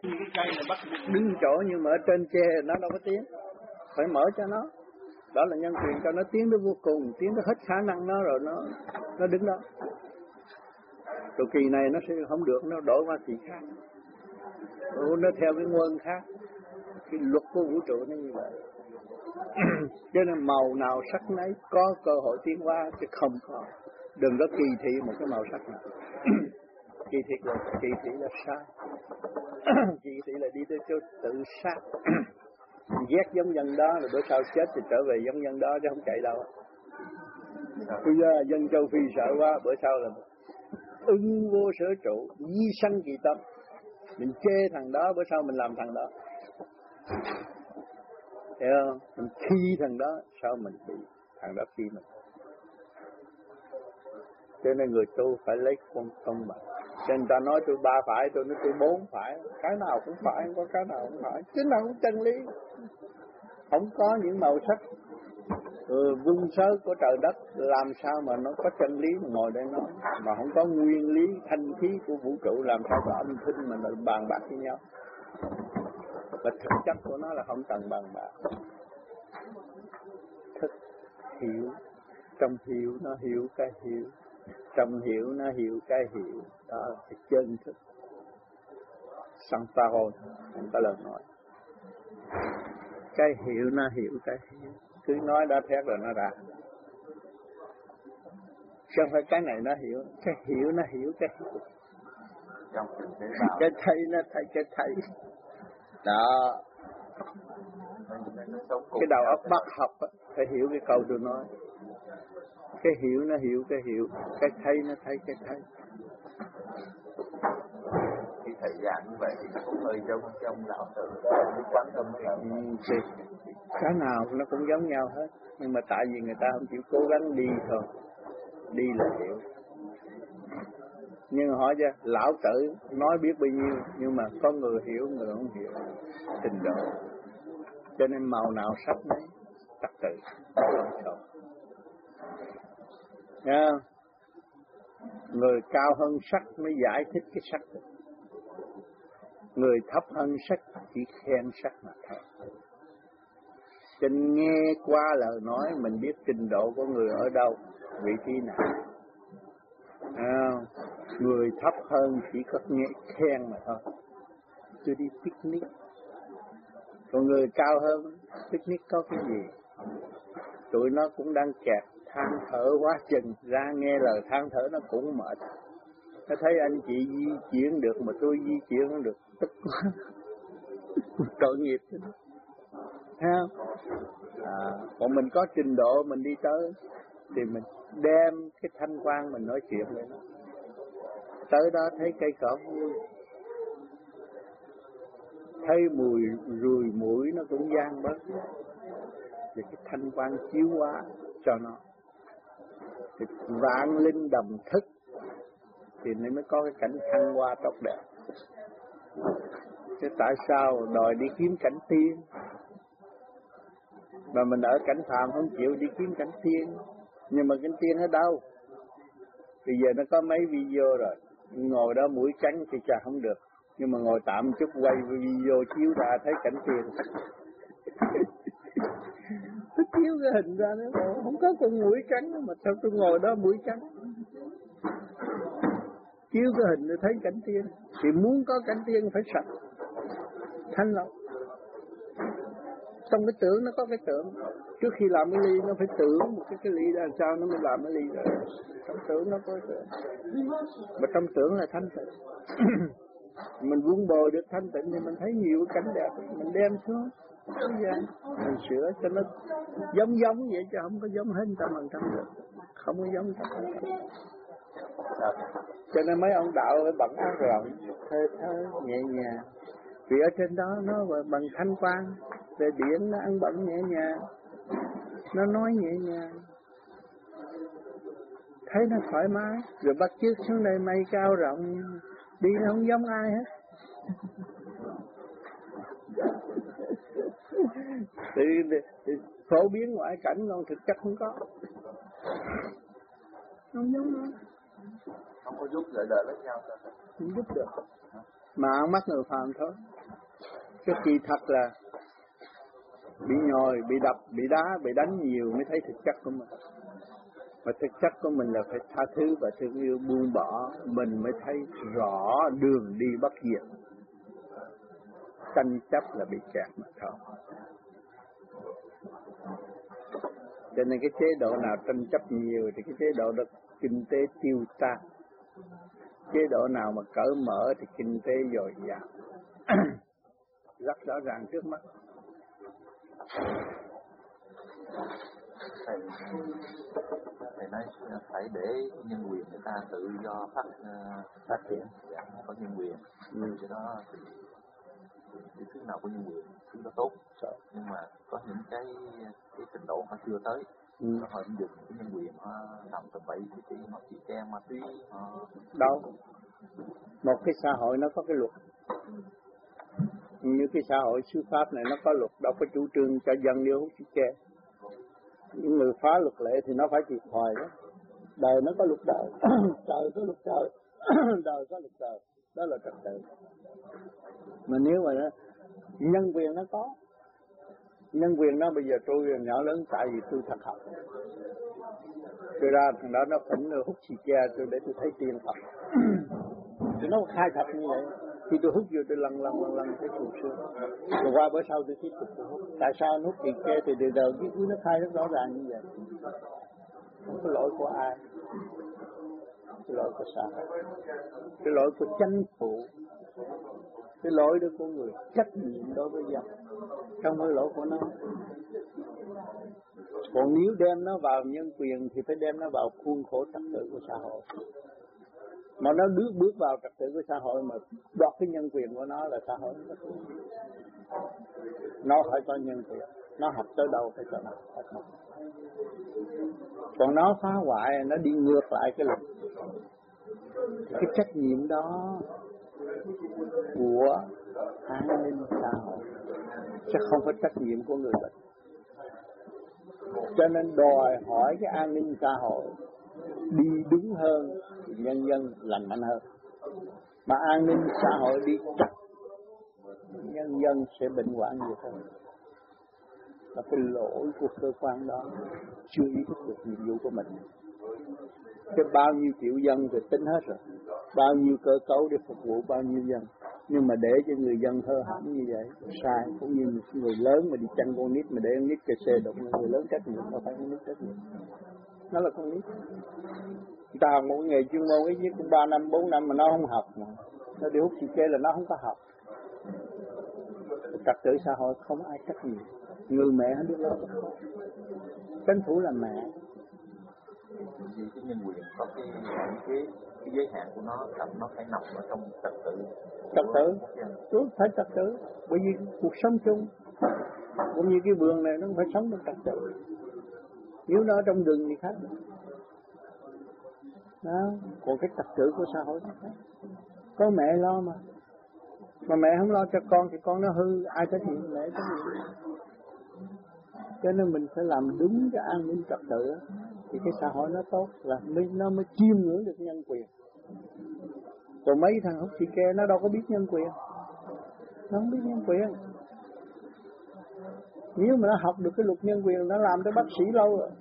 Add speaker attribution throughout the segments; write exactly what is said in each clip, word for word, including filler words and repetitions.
Speaker 1: Cái cây này bắt đứng chỗ nhưng mà ở trên tre nó đâu có tiến, phải mở cho nó. Đó là nhân quyền cho nó tiến tới vô cùng, tiến tới hết khả năng nó rồi nó nó đứng đó. Rồi kỳ này nó sẽ không được, nó đổi qua kỳ khác. Rồi nó theo cái nguồn khác. Cái luật của vũ trụ nó như vậy. Cho nên màu nào sắc nấy có cơ hội tiến hóa chứ không có. Đừng có kỳ thị một cái màu sắc nào. Kỳ thị là kỳ thị là sai. Kỳ thị là đi tới chỗ tự sát. Ghét giống dân đó rồi bữa sau chết thì trở về giống dân đó chứ không chạy đâu. Bây giờ dân châu Phi sợ quá, bữa sau là ưng vô sở trụ, di sanh kỳ tâm. Mình chê thằng đó, bữa sau mình làm thằng đó. Hiểu không? Mình khi thằng đó, sao mình bị thằng đó khi mình. Cho nên người tu phải lấy công công bằng. Cho nên ta nói tôi ba phải, tôi nói tôi bốn phải. Cái nào cũng phải, không có cái nào cũng phải. Cái nào cũng chân lý. Không có những màu sắc ừ, vung sớ của trời đất, làm sao mà nó có chân lý mà ngồi đây nói. Mà không có nguyên lý thanh khí của vũ trụ, làm sao có âm thanh mà nó bàn bạc với nhau. Và thực chất của nó là không cần bàn bạc. Thức hiểu, trong hiểu nó hiểu cái hiểu, trong hiểu nó hiểu cái hiểu. Đó là chân thức. Sans parole, không có lời nói. Cái hiểu nó hiểu cái hiểu, cứ nói đã thét rồi nó ra. Chứ không phải cái này nó hiểu, cái hiểu nó hiểu cái hiểu. Cái thấy nó thấy cái thấy. Đó. Cái đầu óc bắt học á, phải hiểu cái câu tôi nói. Cái hiểu nó hiểu cái hiểu, cái thấy nó thấy cái thấy.
Speaker 2: Khi thầy giảng như vậy thì nó cũng hơi giống trong đạo tử đó, cái quán tâm
Speaker 1: thì cái nào nó cũng giống nhau hết, nhưng mà tại vì người ta không chịu cố gắng đi thôi, đi là hiểu. Nhưng hỏi chứ lão tử nói biết bao nhiêu, nhưng mà có người hiểu, người không hiểu, trình độ. Cho nên màu nào sắc đấy, trật tự, không错. Nghe không? Người cao hơn sắc mới giải thích cái sắc được. Người thấp hơn sắc chỉ khen sắc mà thôi. Cho nên nghe qua lời nói mình biết trình độ của người ở đâu, vị trí nào. À, người thấp hơn chỉ có nghe khen mà thôi. Tôi đi picnic. Còn người cao hơn, picnic có cái gì? Tụi nó cũng đang kẹt, than thở quá chừng, ra nghe lời than thở nó cũng mệt. Nó thấy anh chị di chuyển được mà tôi di chuyển không được, tức quá. Tội nghiệp thế đó. Thấy không? À, còn mình có trình độ mình đi tới thì mình đem cái thanh quan mình nói chuyện với nó. Tới đó thấy cây cỏ vui, thấy mùi ruồi mũi nó cũng gian bớt. Thì cái thanh quan chiếu hóa cho nó. Thì vạn linh đồng thức thì nó mới có cái cảnh thăng hoa tốt đẹp. Thế tại sao đòi đi kiếm cảnh tiên? Mà mình ở cảnh phàm không chịu đi kiếm cảnh tiên. Nhưng mà cảnh tiên ở đâu? Bây giờ nó có mấy video rồi. Ngồi đó mũi trắng thì chả không được. Nhưng mà ngồi tạm chút quay video chiếu ra thấy cảnh tiên. Nó chiếu cái hình ra nữa. Không có con mũi trắng mà sao tôi ngồi đó mũi trắng. Chiếu cái hình để thấy cảnh tiên. Thì muốn có cảnh tiên phải sạch, thanh lọc. Trong cái tưởng nó có cái tưởng. Trước khi làm cái ly nó phải tưởng một cái, cái ly ra sao nó mới làm cái ly ra. Trong tưởng nó có cái tưởng. Mà trong tưởng là thanh tịnh. Mình vun bồi được thanh tịnh thì mình thấy nhiều cảnh đẹp. Mình đem xuống. Mình sửa cho nó giống giống vậy chứ không có giống hết trăm phần trăm được. Không có giống trăm phần trăm. Cho nên mấy ông đạo phải bận áo rộng, thơ thơ, nhẹ nhàng. Vì ở trên đó nó bằng thanh quan, về biển nó ăn bận nhẹ nhàng, nó nói nhẹ nhàng, thấy nó thoải mái. Rồi bắt chước xuống đây mây cao rộng, đi nó không giống ai hết. thì, thì, thì phổ biến ngoại cảnh còn thực chất không có. Không giống đâu.
Speaker 2: Không có giúp đỡ đỡ lẫn nhau.
Speaker 1: Không giúp được. mà ăn mắt người phàm thôi. Cái kỳ thật là bị nhồi, bị đập, bị đá, bị đánh nhiều mới thấy thực chất của mình. Mà thực chất của mình là phải tha thứ và thương yêu, buông bỏ, mình mới thấy rõ đường đi bất diệt. Tranh chấp là bị kẹt mà thôi. Cho nên cái chế độ nào tranh chấp nhiều thì cái chế độ đó kinh tế tiêu tan. Chế độ nào mà cởi mở thì kinh tế dồi dào. Rất rõ ràng trước mắt.
Speaker 2: Thầy, thầy nói phải để nhân quyền người ta tự do phát uh, phát triển, dạ, có nhân quyền. Ừ. Cái đó thì cái thứ nào có nhân quyền, thứ đó tốt. Sợ. Nhưng mà có những cái cái trình độ họ chưa tới. Ừ. Họ dùng cái nhân quyền họ làm tầm bậy thì thì họ chỉ khen ma túy. Họ...
Speaker 1: Đâu? Một cái xã hội nó có cái luật. Như cái xã hội sư pháp này nó có luật, đâu có chủ trương cho dân đi hút xì ke. Những người phá luật lệ thì nó phải chịu hoài đó. Đời nó có luật đời, trời có luật trời, đời có luật trời, đó là trật tự. Mà nếu mà nó, nhân quyền nó có, nhân quyền nó bây giờ tôi nhỏ lớn tại vì tôi thật học. Tôi ra thằng đó nó phỉnh rồi hút xì ke tôi để tôi thấy tiền thật. Thì nó khai thật như vậy. Khi tôi hút vô tôi lần lần lần lần thấy sụp sướng. Rồi qua bữa sau tôi tiếp tục tôi hút. Tại sao nó hút xì ke thì từ đầu cái cuối nó khai rất rõ ràng như vậy. Không có lỗi của ai. Cái lỗi của xã hội. Cái lỗi của chính phủ. Cái lỗi đó của người trách nhiệm đối với dân. Không phải lỗi của nó. Còn nếu đem nó vào nhân quyền thì phải đem nó vào khuôn khổ trật tự của xã hội. Mà nó bước bước vào trật tự của xã hội mà đoạt cái nhân quyền của nó là xã hội nó có. Nó phải có nhân quyền. Nó học tới đâu phải cho nó học. Còn nó phá hoại, nó đi ngược lại cái luật. Cái trách nhiệm đó của an ninh xã hội chứ không phải trách nhiệm của người bệnh. Cho nên đòi hỏi cái an ninh xã hội đi đúng hơn thì nhân dân lành mạnh hơn. Mà an ninh xã hội đi chặt, nhân dân sẽ bệnh hoạn nhiều hơn. Là cái lỗi của cơ quan đó chưa ý thức được nhiệm vụ của mình. Cái bao nhiêu triệu dân thì tính hết rồi, bao nhiêu cơ cấu để phục vụ bao nhiêu dân, nhưng mà để cho người dân thơ hỏng như vậy sai. Cũng như người lớn mà đi chăn con nít mà để con nít cái xe đụng người lớn trách nhiệm, nó phải con nít trách nhiệm. Nó là con nít. Người ta học một nghề chuyên môn ít nhất cũng ba năm bốn năm mà nó không học, mà nó đi hút xì ke là nó không có học. Trật tự xã hội không ai trách nhiệm. Người mẹ không biết lo. Chính phủ là mẹ.
Speaker 2: Vì cái nhân quyền có cái cái, cái giới hạn của nó, là nó phải nằm ở trong trật tự.
Speaker 1: Trật tự, đúng phải trật tự. Bởi vì cuộc sống chung, cũng như cái vườn này nó phải sống trong trật tự. Nếu nó ở trong rừng thì khác. Đó, còn cái trật tự của xã hội nó khác. Có mẹ lo mà. Mà mẹ không lo cho con thì con nó hư, ai trách nhiệm mẹ trách nhiệm. Cho nên mình phải làm đúng cái an ninh trật tự thì cái xã hội nó tốt, là mới, nó mới chiêm ngưỡng được nhân quyền. Còn mấy thằng hút xì ke nó đâu có biết nhân quyền, nó không biết nhân quyền. Nếu mà nó học được cái luật nhân quyền, nó làm tới bác sĩ lâu rồi.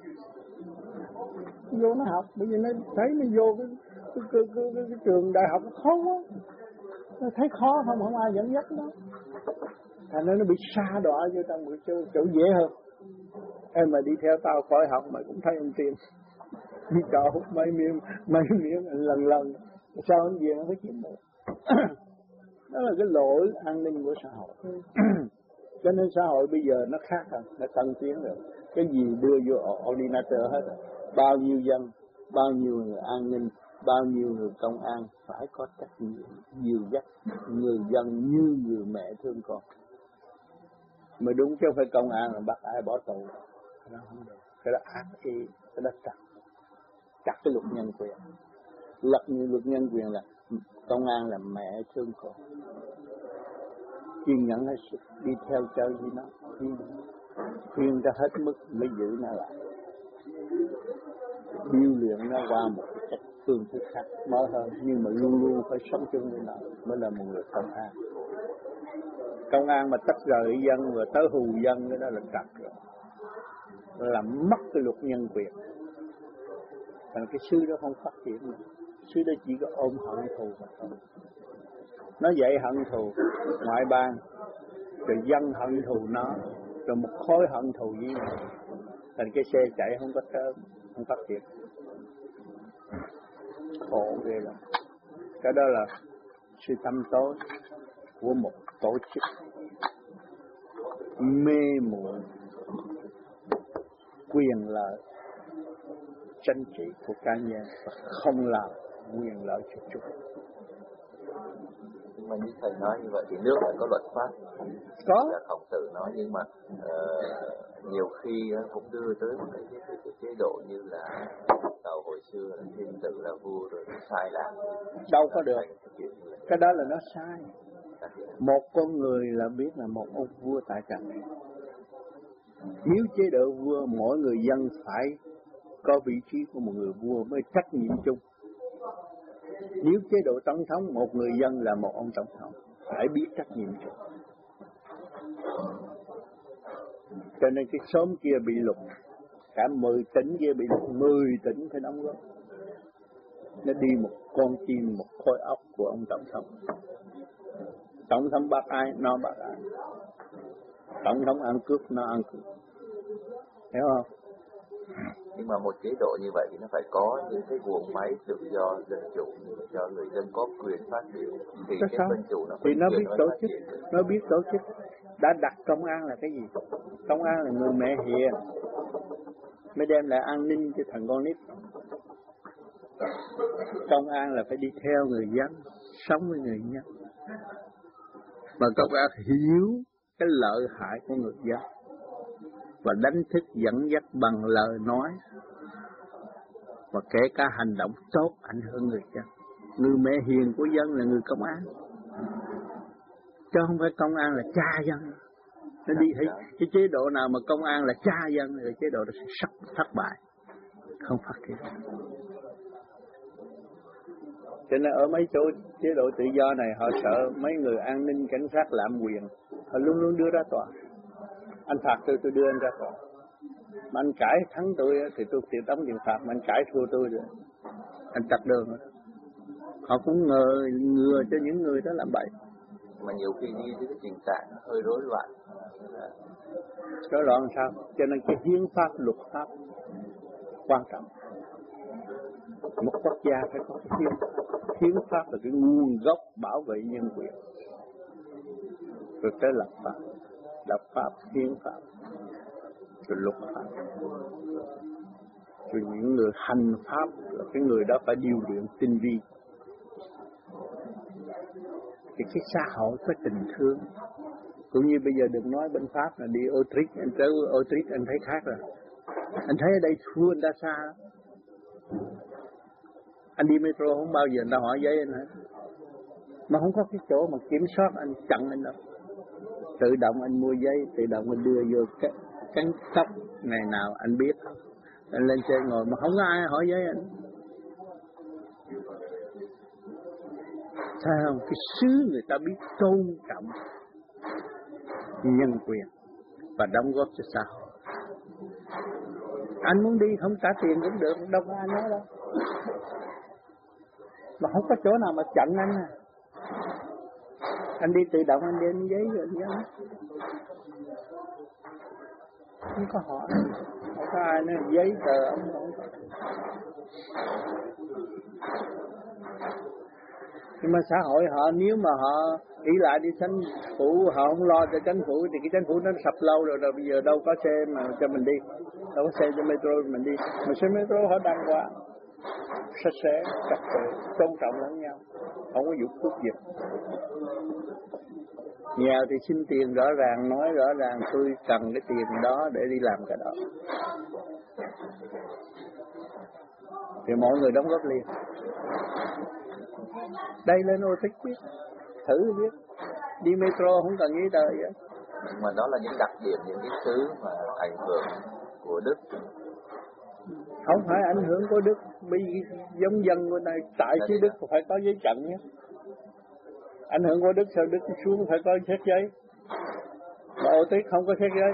Speaker 1: Vô nó học, bởi vì nó thấy nó vô cái, cái, cái, cái, cái, cái trường đại học nó khó quá. Nó thấy khó không, không ai dẫn dắt nó. Thành ra nó bị sa đọa vô trong một chỗ, chỗ dễ hơn. Em mà đi theo tao khỏi học mày cũng thấy ông tiền. Đi trò hút mấy miếng, mấy miếng lần lần. Sao ông gì nó phải kiếm được. Đó là cái lỗi an ninh của xã hội. Cho nên xã hội bây giờ nó khác rồi, nó tân tiến rồi. Cái gì đưa vô ordinator hết rồi. Bao nhiêu dân, bao nhiêu người an ninh, bao nhiêu người công an phải có trách nhiệm dìu dắt người dân như người mẹ thương con. Mà đúng chứ không phải công an là bắt ai bỏ tù. Cái đó không được. Cái đó ác ý, cái đó chặt. Chặt cái luật nhân quyền. Lật như luật nhân quyền là công an là mẹ thương con. Kiên nhẫn hết sức, đi theo chơi với nó. Khuyên ra hết mức mới giữ nó lại. Điêu luyện nó qua một cái cách phương thức khác mới hơn, nhưng mà luôn luôn phải sống chung với nó mới là một người công an. Công an mà tách rời dân và tới hù dân, cái đó là trật rồi, làm mất cái luật nhân quyền. Thành cái xứ đó không phát triển nữa. Xứ đó chỉ có ôm hận thù mà thôi. Nó dạy hận thù ngoại bang, rồi dân hận thù nó, rồi một khối hận thù với nhau. Thành cái xe chạy không có sớm, không phát triển. Khổ ghê lắm. Cái đó là sự tâm tối của một tổ chức mê muội quyền lợi tranh trị của cá nhân và không làm quyền lợi cho chúng.
Speaker 2: Nhưng mà như thầy nói như vậy thì nước phải có luật pháp.
Speaker 1: Có.
Speaker 2: Là Khổng Tử nói, nhưng mà uh, nhiều khi cũng đưa tới một cái, cái, cái, cái chế độ như là đầu hồi xưa là thiên tử là vua rồi sai lạc.
Speaker 1: Đâu có được. Cái đó là nó sai. Một con người là biết là một ông vua tại trần. Nếu chế độ vua, mỗi người dân phải có vị trí của một người vua mới trách nhiệm chung. Nếu chế độ tổng thống, một người dân là một ông tổng thống, phải biết trách nhiệm chung. Cho nên cái xóm kia bị lục, cả mười tỉnh kia bị lục, mười tỉnh phải đóng góp. Nó đi một con chim, một khối óc của ông tổng thống. Tổng thống bắt ai, nó bắt ai. Tổng thống ăn cướp, nó ăn cướp. Hiểu không?
Speaker 2: Nhưng mà một chế độ như vậy thì nó phải có những cái guồng máy tự do dân chủ để cho người dân có quyền phát biểu. Thì
Speaker 1: cái
Speaker 2: cái dân chủ nó
Speaker 1: thì nó biết tổ chức,
Speaker 2: triển.
Speaker 1: nó biết tổ chức. Đã đặt công an là cái gì? Công an là người mẹ hiền, mới đem lại an ninh cho thằng con nít. Công an là phải đi theo người dân, sống với người dân. Mà công an hiểu cái lợi hại của người dân và đánh thức dẫn dắt bằng lời nói và kể cả hành động tốt ảnh hưởng người dân. Người mẹ hiền của dân là người công an, chứ không phải công an là cha dân. Nó đi thấy cái chế độ nào mà công an là cha dân thì chế độ đó sẽ sắp thất bại, không phát triển. Cho nên ở mấy chỗ chế độ tự do này họ sợ mấy người an ninh cảnh sát lạm quyền, họ luôn luôn đưa ra tòa. Anh phạt tôi, tôi đưa anh ra tòa. Mà anh cãi thắng tôi thì tôi chịu đóng tiền phạt, mà anh cãi thua tôi rồi anh chặt đường rồi. Họ cũng ngờ ngừa cho những người đó làm bậy.
Speaker 2: Mà nhiều khi đi cái tình trạng hơi rối loạn.
Speaker 1: Rối loạn sao? Cho nên cái hiến pháp, luật pháp quan trọng. Một quốc gia phải có cái hiến pháp. Hiến pháp là cái nguồn gốc bảo vệ nhân quyền. Rồi tới lập pháp, lập pháp, hiến pháp, rồi luật pháp. Rồi những người hành pháp là cái người đó phải điều luyện tinh vi. Thì cái xã hội có tình thương. Cũng như bây giờ đừng nói bên Pháp là đi Autriche, anh tới Autriche anh thấy khác rồi. Anh thấy ở đây thua anh ta xa. Anh đi metro không bao giờ anh ta hỏi giấy anh hết. Mà không có cái chỗ mà kiểm soát anh chặn anh đâu. Tự động anh mua giấy, tự động anh đưa vô cái cắn tóc ngày nào anh biết. Anh lên xe ngồi mà không có ai hỏi giấy anh. Sao không? Cái xứ người ta biết tôn trọng nhân quyền và đóng góp cho xã hội. Anh muốn đi không trả tiền cũng được, đâu có ai nói đâu. Mà không có chỗ nào mà chặn anh à. Anh đi tự động anh đem giấy rồi anh giấy. Không có hỏi, không có ai nói giấy tờ ông không có. Nhưng mà xã hội họ nếu mà họ ý lại đi chính phủ, họ không lo cho chính phủ thì cái chính phủ nó sập lâu rồi, rồi bây giờ đâu có xe mà cho mình đi, đâu có xe cho metro mình đi. Mà xe metro họ đăng qua sạch sẽ, trật tự, tôn trọng lẫn nhau, không có vụ cướp giật. Nghèo thì xin tiền rõ ràng, nói rõ ràng tôi cần cái tiền đó để đi làm cái đó, thì mọi người đóng góp liền. Đây lên ô thích biết, thử biết, đi metro không cần giấy tờ vậy.
Speaker 2: Mà đó là những đặc điểm, những cái thứ mà ảnh hưởng của Đức
Speaker 1: Không phải ảnh hưởng của Đức, bây giống dân của này tại chứ Đức phải có giấy chặn nhé. Ảnh hưởng của Đức sao Đức xuống phải có xét giấy. Mà ô tiết không có xét giấy.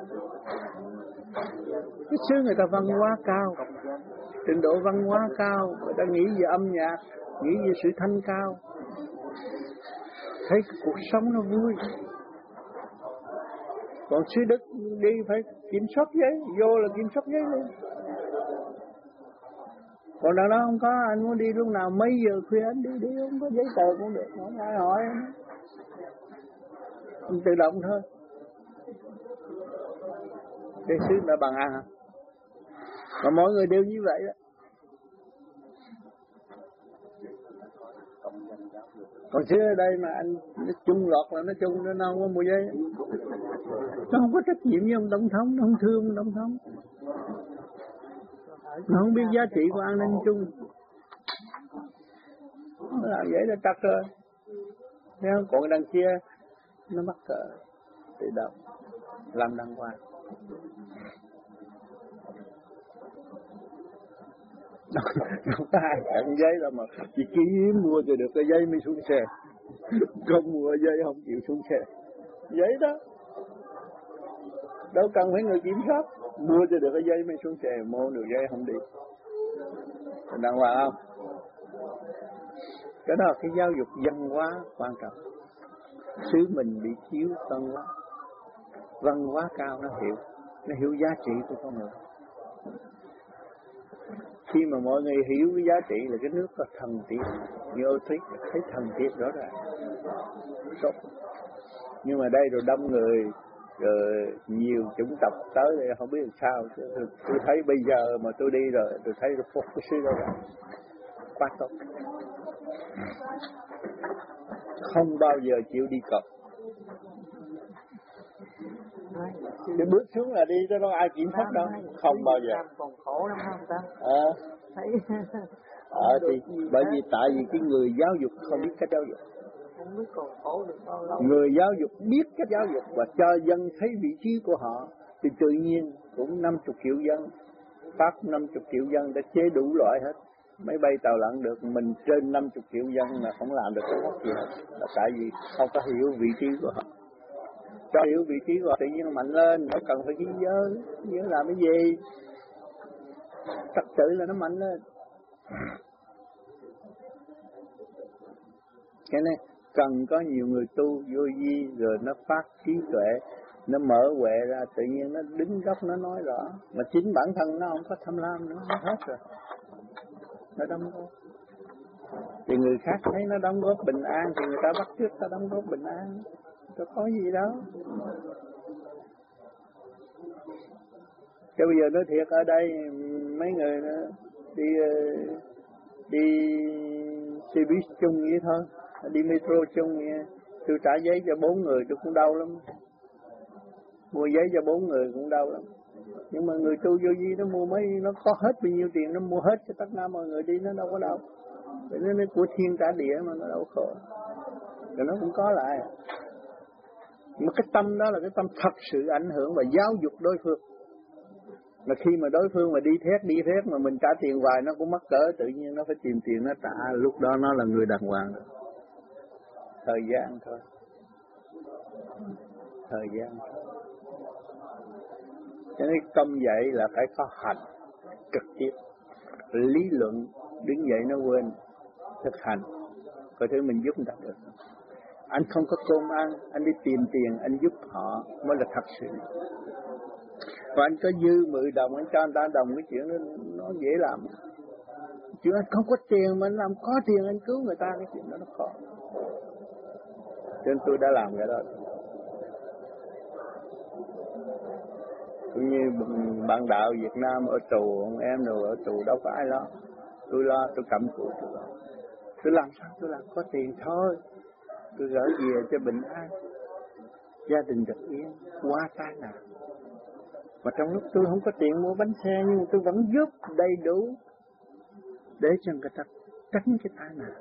Speaker 1: Cái xứ người ta văn hóa cao, trình độ văn hóa cao, người ta nghĩ về âm nhạc, nghĩ về sự thanh cao, thấy cuộc sống nó vui. Còn xứ Đức đi phải kiểm soát giấy, vô là kiểm soát giấy luôn. Còn đằng đó không có, anh muốn đi lúc nào mấy giờ khuya anh đi, đi không có giấy tờ cũng được, không ai hỏi. Anh tự động thôi. Cái xứ là bằng ăn hả? Mà mọi người đều như vậy đó. Còn xứ ở đây mà anh nó chung lọt là nó chung, nó không có mua giấy. Nó không có trách nhiệm với ông tổng thống, nó không thương ông tổng thống. Nó không biết giá trị của an ninh chung. Nó làm vậy là trật rồi. Thấy không? Còn đằng kia nó mắc cỡ tự động làm đàng hoàng. Không có ai tặng giấy đâu mà chỉ kiếm mua cho được cái giấy mới xuống xe. Không mua giấy không chịu xuống xe. Giấy đó. Đâu cần phải người kiểm soát. Mua cho được cái giấy mới xuống xe, mua được giấy không đi. Đàng hoàng không? Cái đó là cái giáo dục văn hóa quan trọng. Xứ mình bị thiếu văn hóa. Văn hóa cao nó hiểu, nó hiểu giá trị của con người. Khi mà mọi người hiểu cái giá trị là cái nước có thần tiết, như ô tuyết thấy thần tiết rõ ràng. Tốt. Nhưng mà đây rồi đông người, rồi nhiều chủng tộc tới đây không biết làm sao. Tôi, tôi thấy bây giờ mà tôi đi rồi, tôi thấy nó phục cái xứ đó rồi. Quá tốt. Không bao giờ chịu đi cọp. Thì bước xuống là đi, cho nó ai kiểm soát đâu. Không bao giờ.
Speaker 3: Còn khổ lắm không ta?
Speaker 1: Ờ. Ờ thì bởi vì tại vì cái người giáo dục không biết cách giáo dục.
Speaker 3: Không biết còn khổ được bao lâu.
Speaker 1: Người giáo dục biết cách giáo dục và cho dân thấy vị trí của họ thì tự nhiên cũng năm mươi triệu dân. Pháp năm mươi triệu dân đã chế đủ loại hết. Máy bay tàu lặn được, mình trên năm mươi triệu dân mà không làm được cái gì hết. Là tại vì không có hiểu vị trí của họ. Cho hiểu vị trí của họ tự nhiên nó mạnh lên, nó cần phải ghi nhớ, nhớ làm cái gì. Trật tự là nó mạnh lên. Cho nên cần có nhiều người tu vô vi rồi nó phát trí tuệ, nó mở huệ ra, tự nhiên nó đứng góc nó nói rõ. Mà chính bản thân nó không có tham lam nữa, nó hết rồi. Nó đóng góp. Thì người khác thấy nó đóng góp bình an thì người ta bắt chước ta đóng góp bình an. Có có gì đâu. Chứ bây giờ nói thiệt ở đây mấy người đi đi xe buýt chung vậy thôi, đi metro chung vậy, tôi trả giấy cho bốn người tôi cũng đau lắm. Mua giấy cho bốn người cũng đau lắm. Nhưng mà người tu vô vi nó mua mấy, nó có hết bao nhiêu tiền nó mua hết cho tất cả mọi người đi, nó đâu có đau. Vậy nên nó của thiên trả địa mà nó đâu khổ. Rồi nó cũng có lại. Mà cái tâm đó là cái tâm thật sự ảnh hưởng và giáo dục đối phương. Mà khi mà đối phương mà đi thét đi thét mà mình trả tiền hoài nó cũng mắc cỡ, tự nhiên nó phải tìm tiền nó trả, lúc đó nó là người đàng hoàng rồi. Thời gian thôi. Thời gian thôi. Cho nên công dạy là phải có hành trực tiếp. Lý luận đứng dậy nó quên, thực hành coi thứ mình giúp người ta được. Anh không có cơm ăn, anh đi tìm tiền, anh giúp họ mới là thật sự. Và anh có dư mười đồng, anh cho anh ta đồng, cái chuyện đó nó dễ làm. Chứ anh không có tiền mà anh làm có tiền anh cứu người ta, cái chuyện đó nó khó. Cho nên tôi đã làm cái đó. Cũng như bạn đạo Việt Nam ở tù, ông em rồi ở tù đâu có ai lo. Tôi lo, tôi cầm cụi tôi lo. Tôi làm sao tôi làm có tiền thôi. Tôi gửi về cho bình an, gia đình được yên, qua tai nạn. Mà trong lúc tôi không có tiền mua bánh xe nhưng tôi vẫn giúp đầy đủ để cho người ta tránh cái tai nạn.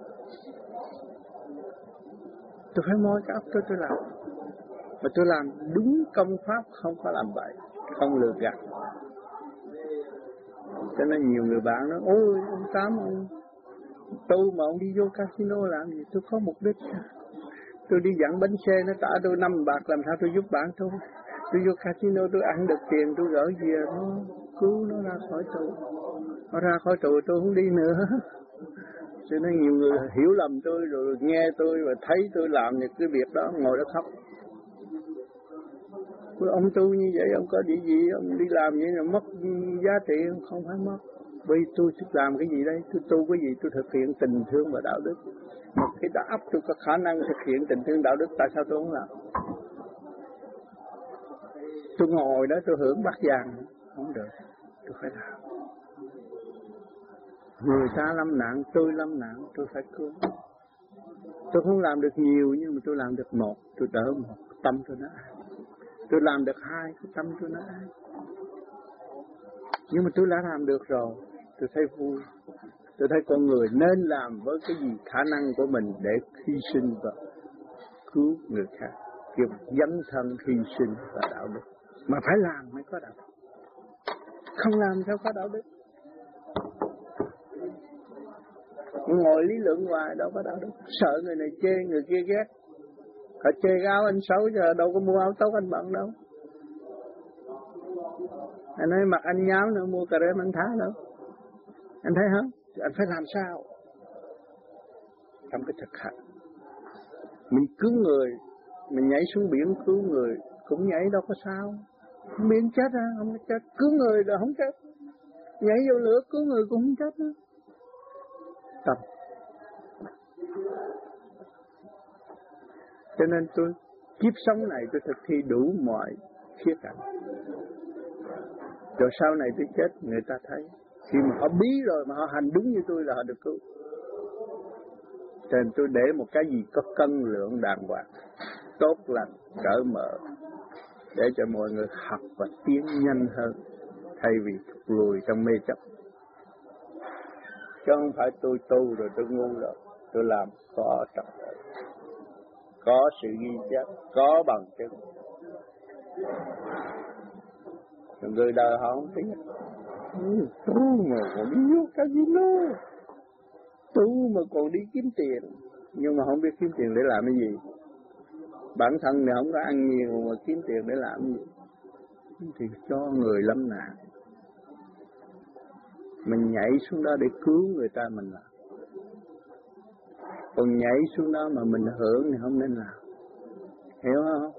Speaker 1: Tôi phải moi cái óc tôi tôi làm. Mà tôi làm đúng công pháp, không có làm bậy, không lừa gạt. Cho nên nhiều người bạn nói, ôi ông Tám ông tu mà ông đi vô casino làm gì? Tôi có mục đích. Tôi đi dẫn bánh xe nó trả tôi năm bạc, làm sao tôi giúp bạn tôi? Tôi vô casino tôi ăn được tiền, tôi gửi về nó cứu nó ra khỏi tù. Nó ra khỏi tù tôi không đi nữa. Cho nên nhiều người hiểu lầm tôi rồi nghe tôi và thấy tôi làm những cái việc đó ngồi đó khóc. Ông tu như vậy ông có gì gì, ông đi làm vậy là mất giá trị, không phải mất. Vì tôi làm cái gì đây, tôi tu cái gì, tôi thực hiện tình thương và đạo đức. Một cái đã ấp tôi có khả năng thực hiện tình thương đạo đức, tại sao tôi không làm? Tôi ngồi đó tôi hưởng bát vàng, không được, tôi phải làm. Người ta lâm nạn, tôi lâm nạn, tôi phải cứu. Tôi không làm được nhiều nhưng mà tôi làm được một, tôi đỡ một, tâm tôi nó an. Tôi làm được hai, cái tâm tôi nó an. Nhưng mà tôi đã làm được rồi, tôi thấy vui. Tôi thấy con người nên làm với cái gì khả năng của mình để hy sinh và cứu người khác. Kiểu dấn thân hy sinh và đạo đức. Mà phải làm mới có đạo đức. Không làm sao có đạo đức. Ngồi lý luận hoài đâu có đạo đức. Sợ người này chê, người kia ghét. Họ chê áo anh xấu giờ đâu có mua áo tốt anh bận đâu. Anh nói mặt anh nháo nữa mua cà rem anh thá đâu. Anh thấy không? Anh phải làm sao? Trong cái thực hành. Mình cứu người, mình nhảy xuống biển cứu người, cũng nhảy đâu có sao. Không biển chết à, không có chết. Cứu người rồi không chết. Nhảy vô lửa cứu người cũng không chết nữa. Tâm. Cho nên tôi, kiếp sống này tôi thực thi đủ mọi khía cạnh. Rồi sau này tôi chết người ta thấy. Khi mà họ bí rồi mà họ hành đúng như tôi là họ được cứu. Cho nên tôi để một cái gì có cân lượng đàng hoàng, tốt lành, cởi mở, để cho mọi người học và tiến nhanh hơn, thay vì thụt lùi trong mê chấp. Chứ không phải tôi tu rồi tôi ngu rồi, tôi làm có trật tự, có sự ghi chép, có bằng chứng. Người đời họ không biết. Ừ, tu mà còn đi vô casino, tu mà còn đi kiếm tiền, nhưng mà không biết kiếm tiền để làm cái gì. Bản thân thì không có ăn nhiều mà kiếm tiền để làm cái gì, thì cho người lâm nạn. Mình nhảy xuống đó để cứu người ta mình làm. Còn nhảy xuống đó mà mình hưởng thì không nên làm. Hiểu không?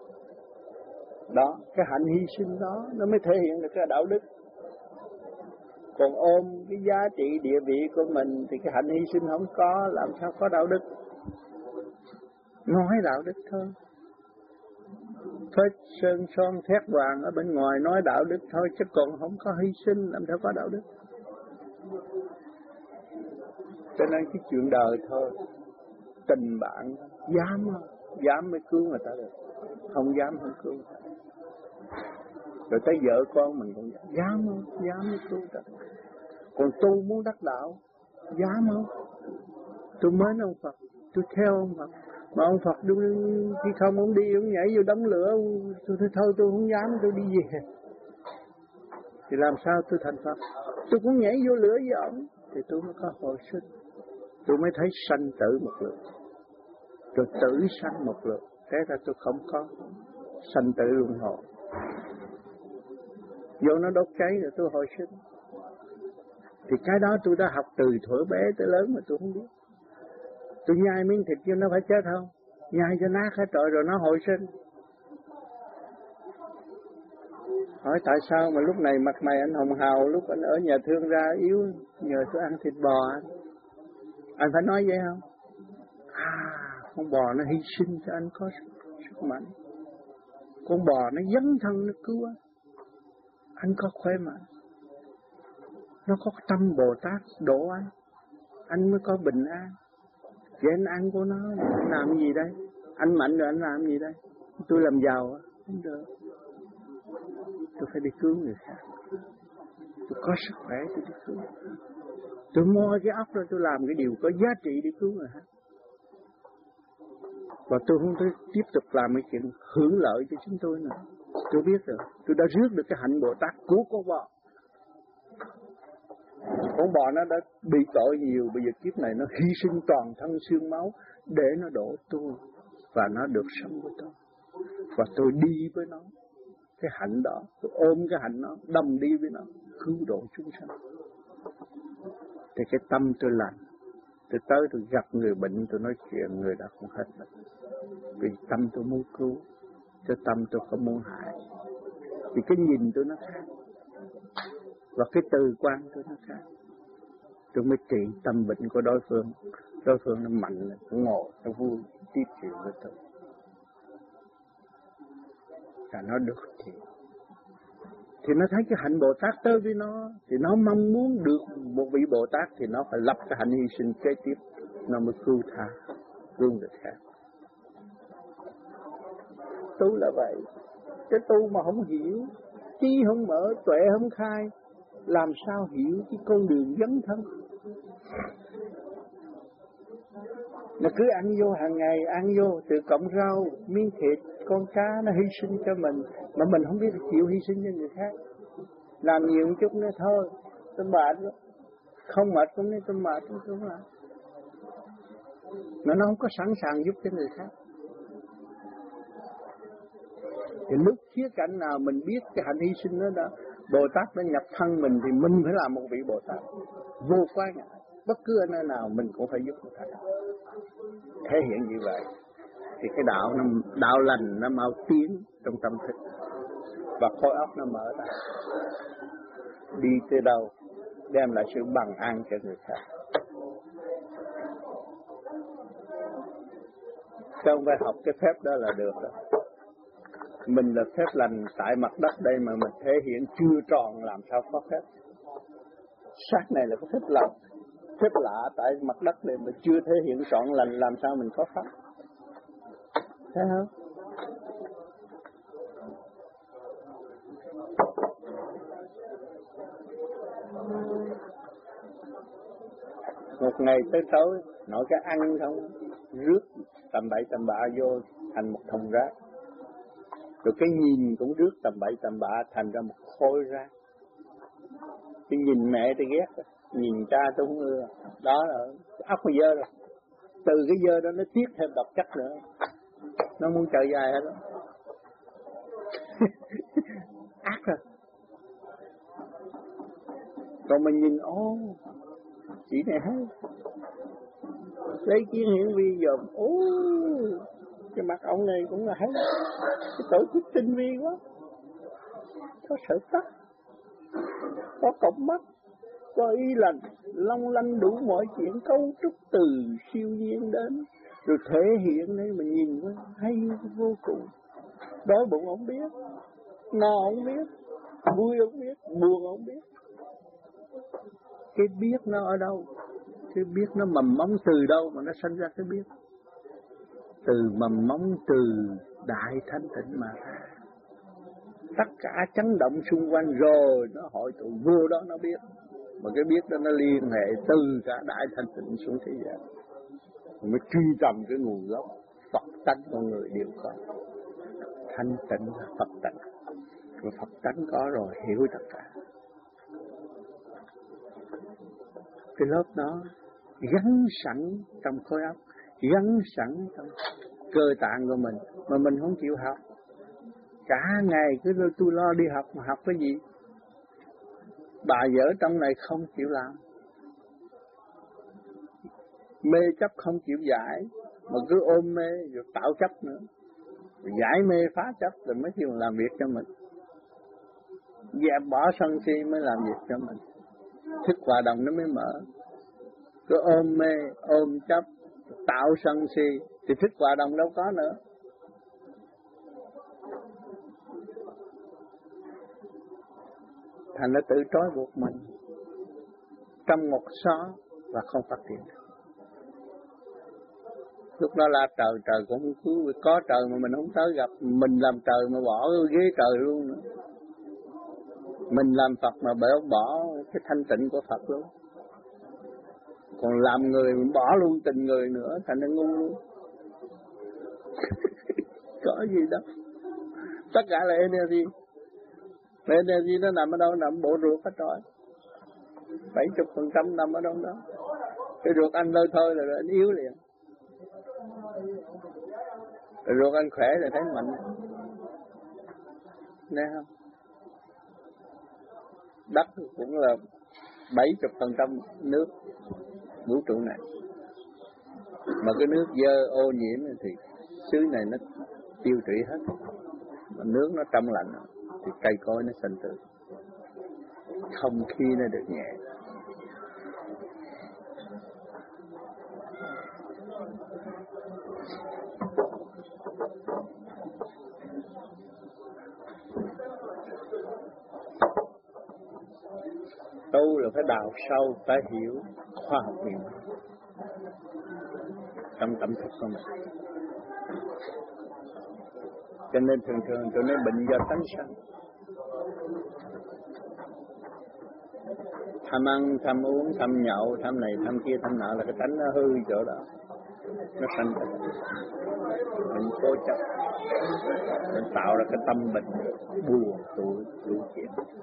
Speaker 1: Đó, cái hạnh hy sinh đó nó mới thể hiện được cái đạo đức. Còn ôm cái giá trị địa vị của mình thì cái hạnh hy sinh không có, làm sao có đạo đức. Nói đạo đức thôi. Phết sơn son thét vàng ở bên ngoài nói đạo đức thôi, chứ còn không có hy sinh làm sao có đạo đức. Cho nên cái chuyện đời thôi, tình bạn dám không? Dám mới cứu người ta được, không dám không cứu người ta. Rồi tới vợ con mình cũng dám, dám không? Dám mới cứu người ta. Còn tu muốn đắc đạo, dám không? Tôi mến ông Phật, tôi theo ông Phật. Mà ông Phật đúng, khi không ông đi, ông nhảy vô đống lửa, tôi thôi, thôi tôi không dám, tôi đi về. Thì làm sao tôi thành Phật? Tôi cũng nhảy vô lửa với ông, thì tôi mới có hồi sinh. Tôi mới thấy sanh tử một lượt, rồi tử sanh một lượt. Thế ra tôi không có sanh tử luân hồi. Vô nó đốt cháy rồi tôi hồi sinh. Thì cái đó tôi đã học từ thuở bé tới lớn mà tôi không biết. Tôi nhai miếng thịt cho nó phải chết không? Nhai cho nát hết trời rồi nó hồi sinh. Hỏi tại sao mà lúc này mặt mày anh hồng hào, lúc anh ở nhà thương ra yếu, nhờ tôi ăn thịt bò anh. Anh phải nói vậy không? À, con bò nó hy sinh cho anh có sức, sức mạnh. Con bò nó dấn thân nó cứu anh. Anh có khỏe mạnh. Nó có tâm Bồ Tát độ anh, anh mới có bình an. Vậy anh ăn của nó, anh làm gì đây? Anh mạnh rồi anh làm gì đây? Tôi làm giàu á, không được. Tôi phải đi cứu người khác. Tôi có sức khỏe tôi đi cứu. Tôi moi cái óc ra tôi làm cái điều có giá trị để cứu người khác. Và tôi không thể tiếp tục làm cái chuyện hưởng lợi cho chúng tôi nữa. Tôi biết rồi, tôi đã rước được cái hạnh Bồ Tát của con bò. Con bò nó đã bị tội nhiều, bây giờ kiếp này nó hy sinh toàn thân xương máu để nó độ tôi, và nó được sống với tôi, và tôi đi với nó cái hạnh đó, tôi ôm cái hạnh nó, đồng đi với nó, cứu độ chúng sanh. Thì cái tâm tôi lành, tôi tới tôi gặp người bệnh, tôi nói chuyện người đã không hết bệnh, vì tâm tôi muốn cứu, cái tâm tôi không muốn hại. Vì cái nhìn tôi nó khác, và cái từ quan tôi nó khác, tôi mới trị tâm bệnh của đối phương. Đối phương nó mạnh, nó ngồi, nó vui, tiếp chuyện với tôi, và nó được trị. Thì nó thấy cái hạnh Bồ Tát tới với nó, thì nó mong muốn được một vị Bồ Tát, thì nó phải lập cái hạnh hy sinh kế tiếp, nó mới cứu tha, cứu người khác. Tu là vậy. Cái tu mà không hiểu, trí không mở, tuệ không khai, làm sao hiểu cái con đường dấn thân. Nó cứ ăn vô hàng ngày, ăn vô từ cọng rau, miếng thịt, con cá nó hy sinh cho mình, mà mình không biết chịu hy sinh cho người khác. Làm nhiều một chút nữa thôi, tôi mệt lắm. Không mệt cũng nên tôi mệt cũng tôi làm. Mà nó không có sẵn sàng giúp cho người khác. Thì lúc khía cạnh nào mình biết cái hạnh hy sinh đó đó, Bồ Tát đã nhập thân mình, thì mình phải làm một vị Bồ Tát vô quan ngại. Bất cứ ở nơi nào mình cũng phải giúp người ta. Thể hiện như vậy thì cái đạo nó, đạo lành nó mau tiến trong tâm thức, và khối óc nó mở ra, đi tới đâu đem lại sự bằng an cho người khác. Không phải học cái phép đó là được đó. Mình là phép lành tại mặt đất đây mà mình thể hiện chưa tròn, làm sao có phép. Xác này là cái phép lành, phép lạ tại mặt đất này mà chưa thể hiện trọn lành, làm sao mình có pháp. Thấy không? Một ngày tới tối nói cái ăn không, rước tầm bậy tầm bạ vô thành một thùng rác, rồi cái nhìn cũng rước tầm bậy tầm bạ thành ra một khối rác. Cái nhìn mẹ tôi ghét, nhìn cha tôi không ưa, đó là ốc mà dơ rồi. Từ cái dơ đó nó tiết thêm độc chất nữa, nó muốn chạy dài hết đó. Ác rồi. Còn mình nhìn ô, chị này hay, lấy kiến hiển vi dòm, ô, cái mặt ông này cũng là hay, cái tổ chức tinh vi quá, có sợi tóc, có cọng mắt, có ý lành, long lanh đủ mọi chuyện, cấu trúc từ siêu nhiên đến, rồi thể hiện đấy mà nhìn nó hay vô cùng. Đói bụng không biết, no không biết, vui không biết, buồn không biết. Cái biết nó ở đâu? Cái biết nó mầm móng từ đâu mà nó sinh ra cái biết? Từ mầm móng từ đại thanh tịnh mà ra. Tất cả chấn động xung quanh rồi nó hội tụ vô đó nó biết. Mà cái biết đó nó liên hệ từ cả đại thanh tịnh xuống thế gian, mới truy tầm cái nguồn gốc. Phật tánh con người đều có, thanh tịnh là Phật tánh, rồi Phật tánh có rồi hiểu tất cả. Cái lớp đó gắn sẵn trong khối óc, gắn sẵn trong cơ tạng của mình, mà mình không chịu học. Cả ngày cứ tôi lo đi học, mà học cái gì? Bà vợ trong này không chịu làm, mê chấp không chịu giải, mà cứ ôm mê rồi tạo chấp nữa, rồi giải mê phá chấp rồi mới chịu làm việc cho mình. Dẹp bỏ sân si mới làm việc cho mình, thức hòa đồng nó mới mở. Cứ ôm mê, ôm chấp, tạo sân si thì thức hòa đồng đâu có nữa. Thành nó tự trói buộc mình trong một xó và không phát triển. Lúc đó là trời, trời cũng không cứu, có trời mà mình không tới gặp, mình làm trời mà bỏ ghế trời luôn nữa. Mình làm Phật mà bỏ, bỏ cái thanh tịnh của Phật luôn. Còn làm người bỏ luôn tình người nữa, thành nó ngu luôn. Có gì đâu. Tất cả là energy. Energy nó nằm ở đâu? Nằm bộ ruột hết rồi. bảy chục phần trăm nằm ở trong đó. Cái ruột anh lơi thôi là anh yếu liền. Cái ruột anh khỏe là thấy mạnh. Nghe không? Đất cũng là bảy chục phần trăm nước vũ trụ này. Mà cái nước dơ ô nhiễm thì xứ này nó tiêu trị hết. Mà nước nó trong lành thì cây cối nó sinh tươi, không khí nó được nhẹ. Tu là phải đào sâu, phải hiểu khoa học hiện trong tâm thức của mình. Cho nên thường thường tôi nói bệnh do tánh sanh. Tham ăn, tham uống, tham nhậu, tham này, tham kia, tham nọ là cái tánh nó hư chỗ đó. Nó sanh bệnh. Mình cố chấp. Mình tạo ra cái tâm bệnh buồn, tủi, tủi chuyện.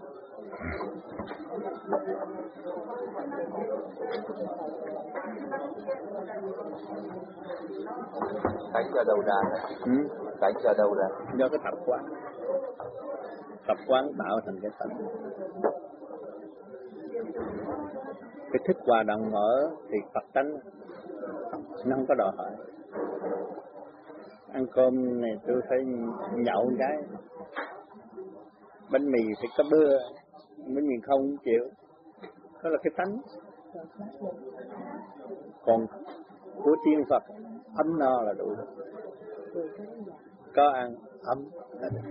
Speaker 2: Đánh ra đâu ra?
Speaker 1: Ừ?
Speaker 2: Đánh ra đâu ra?
Speaker 1: Do cái tập quán. Tập quán tạo thành cái tánh. Cái thức hòa đồng mở thì Phật tánh nó không có đòi hỏi. Ăn cơm này tôi phải nhậu cái bánh mì phải có bưa, bánh mì không cũng chịu. Đó là cái tánh. Còn của tiên Phật ấm no là đủ. Có ăn ấm là đủ.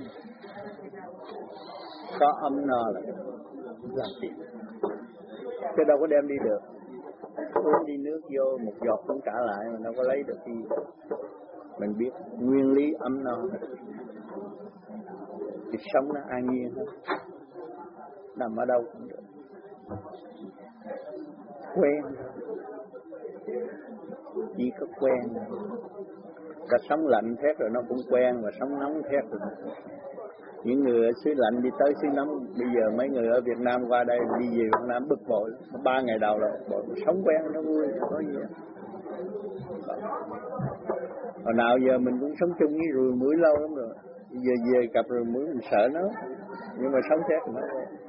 Speaker 1: Có ấm no là đủ. Làm gì? Chứ đâu có đem đi được. Uống đi nước vô một giọt cũng trả lại mà đâu có lấy được gì. Mình biết nguyên lý ấm no thì sống nó an nhiên hơn. Nằm ở đâu cũng được. Quen. Chỉ có quen. Cả sống lạnh thét rồi nó cũng quen, và sống nóng thét rồi. Những người ở xứ lạnh đi tới xứ nóng, bây giờ mấy người ở Việt Nam qua đây đi về Việt Nam bực bội, ba ngày đầu là bội, sống quen nó vui, nó có gì. Hồi nào giờ mình cũng sống chung với ruồi muỗi lâu lắm rồi, giờ về gặp ruồi muỗi mình sợ nó, nhưng mà sống thét nó.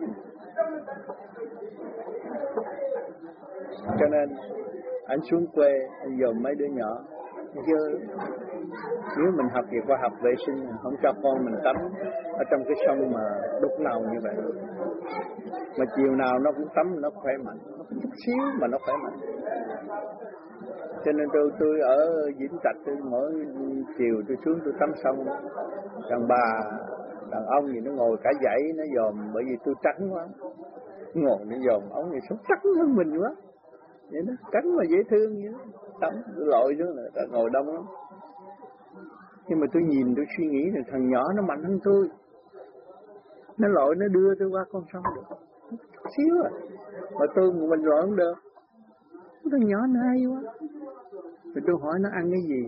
Speaker 1: Cho nên anh xuống quê, anh dòm mấy đứa nhỏ dơ. Nếu mình học về khoa học vệ sinh, không cho con mình tắm ở trong cái sông mà đục ngầu như vậy, mà chiều nào nó cũng tắm, nó khỏe mạnh, nó có chút xíu mà nó khỏe mạnh. Cho nên tôi tôi ở Vĩnh Trạch, tôi mỗi chiều tôi xuống tôi tắm sông. Đàn bà, đàn ông gì nó ngồi cả dãy nó dòm, bởi vì tôi trắng quá, ngồi nó dòm ống thì sống trắng hơn mình quá. Vậy đó, trắng mà dễ thương vậy đó. Tắm, tôi lội xuống là ngồi đông lắm. Nhưng mà tôi nhìn, tôi suy nghĩ là thằng nhỏ nó mạnh hơn tôi. Nó lội, nó đưa tôi qua con sông được. Chút xíu à. Mà tôi một mình lội không được. Thằng nhỏ nó hay quá. Rồi tôi hỏi nó ăn cái gì.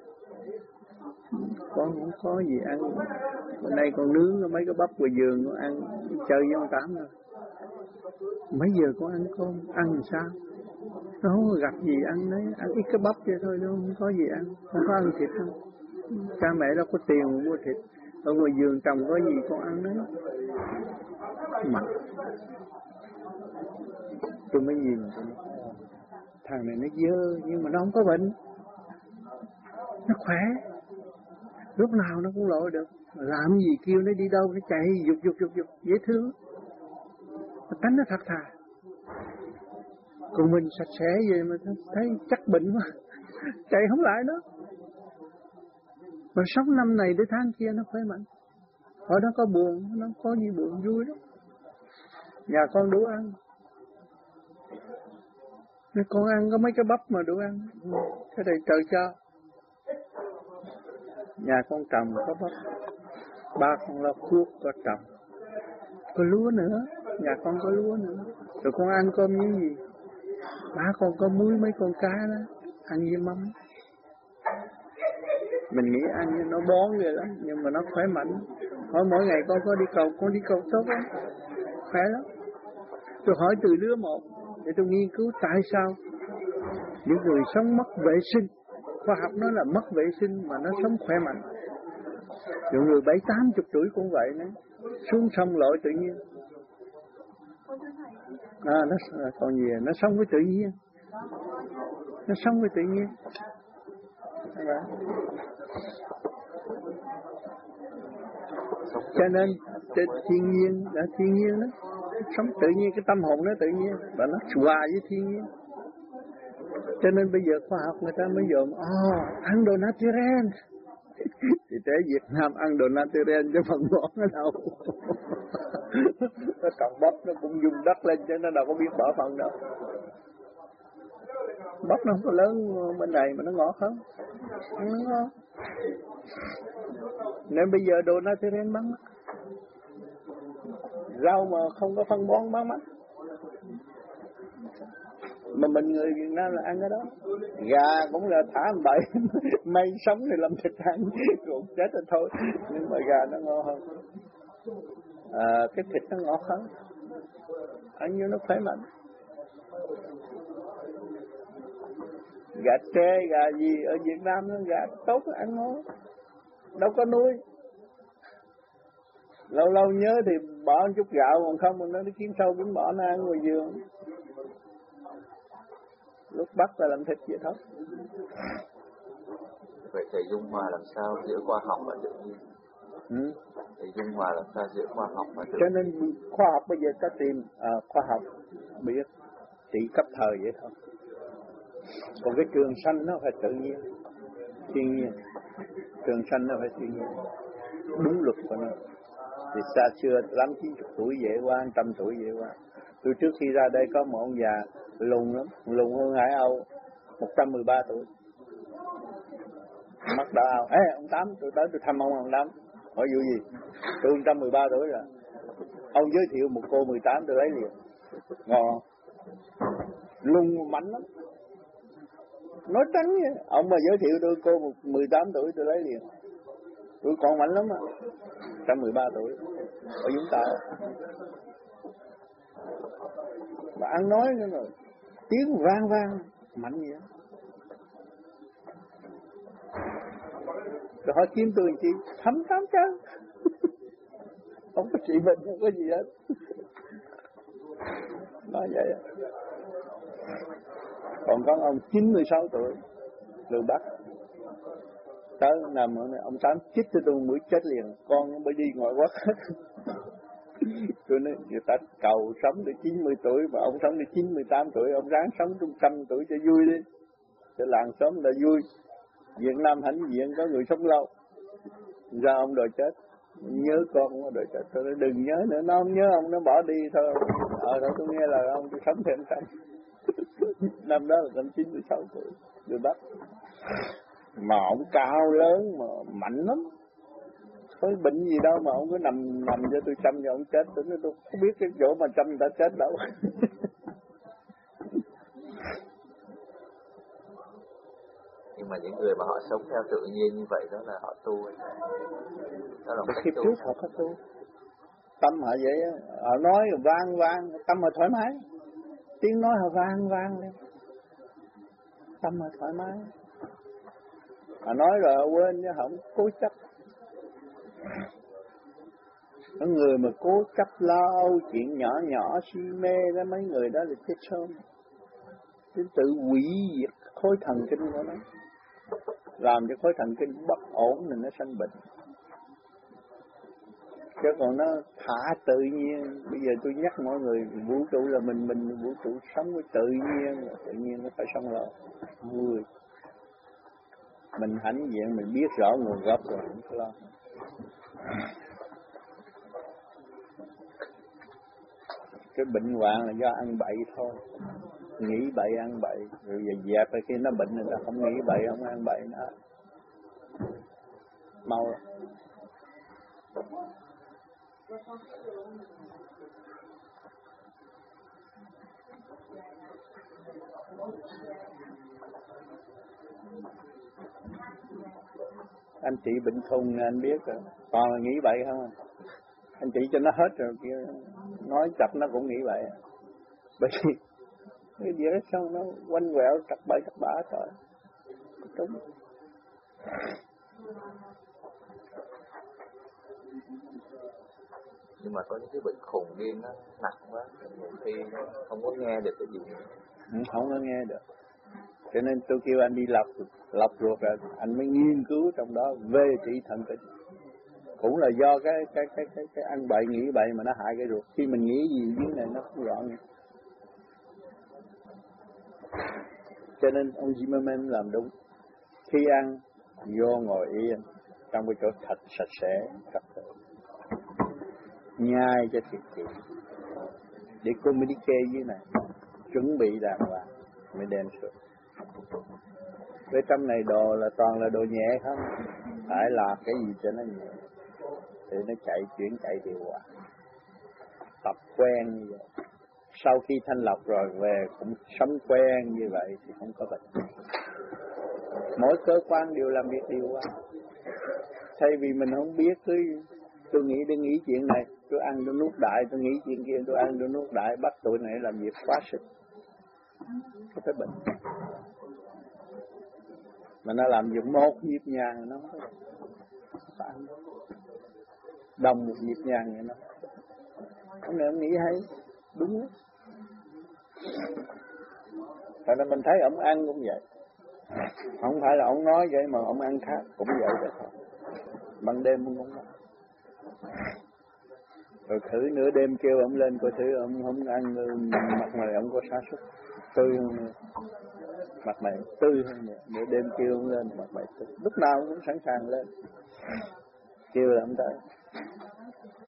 Speaker 1: Con không có gì ăn. Hôm nay con nướng mấy cái bắp ngoài giường, con ăn, chơi với ông Tám rồi. Mấy giờ con ăn con, ăn làm sao? Nó không có gặp gì ăn đấy, ăn ít cái bắp vậy thôi, nó không có gì ăn. Không có ăn thịt không. Cha mẹ đâu có tiền mà mua thịt. Ở ngoài giường trồng có gì con ăn đấy. Mạnh. Tôi mới nhìn, thằng này nó dơ nhưng mà nó không có bệnh. Nó khỏe. Lúc nào nó cũng lội được. Làm gì kêu nó đi đâu, nó chạy dục dục dục dục, dễ thương. Nó tánh nó thật thà. Còn mình sạch sẽ vậy mà thấy chắc bệnh quá. Chạy không lại đó. Mà sống năm này đến tháng kia nó khỏe mạnh. Ở đó có buồn, nó có gì buồn vui đó. Nhà con đủ ăn. Nếu con ăn có mấy cái bắp mà đủ ăn. Cái này trời cho. Nhà con trồng có bắp. Ba con lo cuốc có trồng. Có lúa nữa. Nhà con có lúa nữa. Rồi con ăn cơm như gì? Ba con có muối mấy con cá đó. Ăn với mắm. Mình nghĩ ăn nó bón vậy lắm, nhưng mà nó khỏe mạnh. Hỏi mỗi ngày con có đi cầu, con đi cầu tốt lắm, khỏe lắm. Tôi hỏi từ đứa một, để tôi nghiên cứu tại sao những người sống mất vệ sinh. Khoa học nói là mất vệ sinh mà nó sống khỏe mạnh. Những người bảy tám chục tuổi cũng vậy nữa, xuống sông lội tự nhiên. À, nó còn gì? Nó sống với tự nhiên. Nó sống với tự nhiên. Cho nên thiên nhiên là thiên nhiên đó, sống tự nhiên, cái tâm hồn nó tự nhiên và nó hòa với thiên nhiên. Cho nên bây giờ khoa học người ta mới dồn oh, ăn đồ natural. Thì thế Việt Nam ăn đồ natural chứ phần bỏ nó đâu. Nó còn bắp nó cũng dùng đất lên chứ nó đâu có biết bỏ phần đâu. Bắp nó không có lớn bên này mà nó ngọt không? Nó ngon. Nên bây giờ đồ natural bán mắc. Rau mà không có phân bón bán mắc. Mà mình người Việt Nam là ăn cái đó. Gà cũng là thả bậy, may sống thì làm thịt ăn, còn chết rồi thôi. Nhưng mà gà nó ngon hơn. À, cái thịt nó ngọt hơn, ăn như nó khỏe mạnh. Gà tre, gà gì ở Việt Nam nó gà tốt, ăn ngon, đâu có nuôi. Lâu lâu nhớ thì bỏ một chút gạo, còn không nó đi kiếm sâu kiếm bỏ nó ăn ngoài giường. Lúc bắt là làm thịt vậy thôi.
Speaker 2: Vậy thầy dung hòa làm sao giữa khoa học và tự nhiên?
Speaker 1: Ừ.
Speaker 2: Thầy dung hòa làm sao giữa khoa học và tự nhiên?
Speaker 1: Cho nên khoa học bây giờ ta tìm à, khoa học biết chỉ cấp thời vậy thôi. Còn cái trường sanh nó phải tự nhiên, thiên nhiên. Trường sanh nó phải thiên nhiên, đúng luật của nó. Thì xa xưa tám chín chục tuổi dễ qua, trăm tuổi dễ qua. Tôi trước khi ra đây có một ông già lùn lắm, lùn hơn Hải Âu, một trăm mười ba tuổi. Mắt đỏ ao, ê ông Tám, tôi tới tôi thăm ông ông Tám. Hỏi vụ gì? Tôi một trăm mười ba tuổi rồi. Ông giới thiệu một cô mười tám tôi lấy liền. Ngon. Lùn mạnh lắm. Nói trắng vậy. Ông mà giới thiệu tôi cô một mười tám tuổi tôi lấy liền. Tôi còn mạnh lắm á. một trăm mười ba tuổi. Ở Vũng Tàu. Mà ăn nói nữa rồi. Tiếng vang vang. Mạnh vậy. Rồi họ kiếm tôi chị thấm tám trắng. Không có trị bệnh, không có gì hết. Nói vậy. Còn có ông chín mươi sáu tuổi, người Bắc. Tới nằm ở này, ông Tám chích cho tôi mũi chết liền. Con mới đi ngoại quốc. Tôi nói, người ta cầu sống đến chín mươi tuổi, mà ông sống đến chín mươi tám tuổi, ông ráng sống trong trăm tuổi cho vui đi. Cho làng xóm là vui. Việt Nam hãnh diện có người sống lâu. Ra ông đòi chết. Nhớ con cũng đòi chết. Tôi nói đừng nhớ nữa, nó không nhớ ông, nó bỏ đi thôi. Ờ đó tôi nghe là ông tôi sống thêm năm. Năm đó là năm chín mươi sáu tuổi, người Bắc. Mà ông cao lớn mà mạnh lắm. Có bệnh gì đâu mà ông cứ nằm nằm cho tôi chăm cho ông chết. Tôi nói tôi không biết cái chỗ mà chăm đã chết đâu.
Speaker 2: Nhưng mà những người mà họ sống theo tự nhiên như vậy đó là họ tu. Đó là
Speaker 1: khi trước họ có tu. Tâm họ vậy á, họ nói vang vang, tâm họ thoải mái. Tiếng nói họ vang vang lên. Tâm họ thoải mái. Họ nói rồi họ quên chứ không cố chấp. Có người mà cố chấp lo âu chuyện nhỏ nhỏ si mê đó, mấy người đó là chết sớm. Chứ tự hủy diệt khối thần kinh của nó. Làm cho khối thần kinh bất ổn nên nó sanh bệnh. Chứ còn nó thả tự nhiên. Bây giờ tôi nhắc mọi người vũ trụ là mình mình vũ trụ sống với tự nhiên, tự nhiên nó phải sống rồi. Người mình hãnh diện mình biết rõ nguồn gốc rồi không có lo. Cái bệnh hoạn là do ăn bậy thôi, nghĩ bậy ăn bậy, rồi về dẹp rồi khi nó bệnh người ta không nghĩ bậy không ăn bậy nữa, mau lắm. Anh chị bệnh khùng anh biết rồi, còn là nghĩ bậy không? Anh chị cho nó hết rồi kia, nói chặt nó cũng nghĩ bậy. Bởi vì cái direction nó quanh quẹo trật bậy trật bã thôi. Đúng.
Speaker 2: Nhưng mà có những cái bệnh khùng điên nó nặng quá, nhiều khi không có nghe được cái gì.
Speaker 1: Không, không có nghe được. Cho nên tôi kêu anh đi lọc, lọc ruột rồi anh mới nghiên cứu trong đó về trị thần kinh. Cũng là do cái cái cái cái, cái ăn bậy nghĩ bậy mà nó hại cái ruột. Khi mình nghĩ gì dưới này nó không rõ nữa. Cho nên ông Zimmerman làm đúng. Khi ăn vô ngồi yên trong cái chỗ thật sạch sẽ, thật tự. Nhai cho thiệt kỹ để communicate với này, chuẩn bị đàng hoàng mới đem xuống. Với trong này đồ là toàn là đồ nhẹ không, phải làm cái gì cho nó nhẹ để nó chạy chuyển chạy điều hòa. Tập quen như vậy, sau khi thanh lọc rồi về cũng sống quen như vậy thì không có bệnh. Mỗi cơ quan đều làm việc điều hòa. Thay vì mình không biết cứ tôi nghĩ để nghĩ chuyện này, tôi ăn tôi nuốt đại, tôi nghĩ chuyện kia, tôi ăn tôi nuốt đại, bắt tụi này làm việc quá sức, có thể bệnh. Mà nó làm dụng một nhịp nhàng nó không phải đồng một nhịp nhàng vậy nó. Ông này ông nghĩ hay, đúng đó. Tại nên mình thấy ông ăn cũng vậy. Không phải là ông nói vậy mà ông ăn khác cũng vậy đó thôi. Ban đêm ông cũng nói. Rồi thử nửa đêm kêu ông lên coi thử ông không ăn mặt mày ông có sa sút tươi không? Mặt mày tươi hơn nữa. Nửa đêm kêu ông lên mặt mày tươi. Lúc nào ông cũng sẵn sàng lên. Kêu là ông tới.